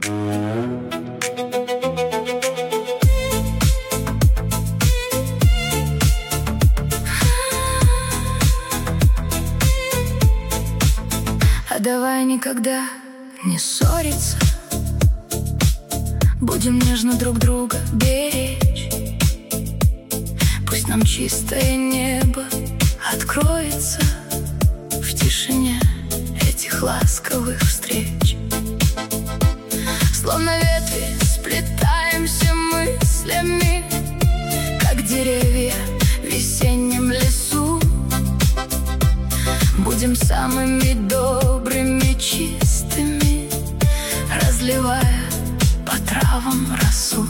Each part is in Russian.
А давай никогда не ссориться, будем нежно друг друга беречь. Пусть нам чистое небо откроется в тишине этих ласковых встреч. Словно ветви сплетаемся мыслями, как деревья в весеннем лесу. Будем самыми добрыми, чистыми, разливая по травам росу.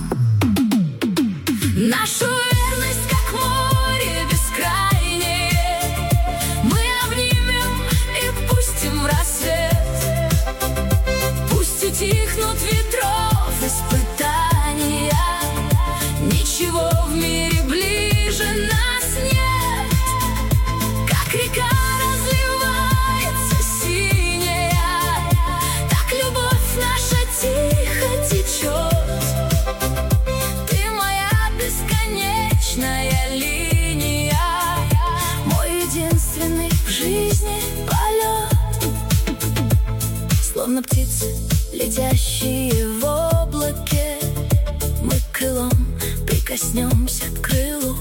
Нашу верность, как море бескрайнее, мы обнимем и пустим в рассвет. Пусть утихнут ветров испытания, ничего в мире ближе нас нет. Как река разливается синяя, так любовь наша тихо течет. Ты моя бесконечная линия, мой единственный в жизни полет. Словно птицы, летящие в облаке, мы крылом прикоснемся к крылу.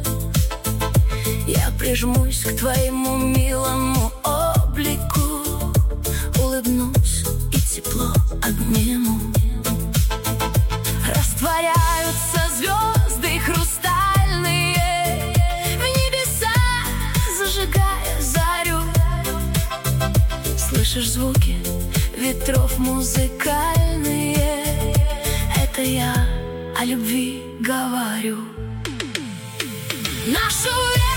Я прижмусь к твоему милому облику, улыбнусь и тепло обниму. Растворяются звезды хрустальные в небеса, зажигая зарю. Слышишь звуки ветров музыкальные? Это я о любви говорю. Нашу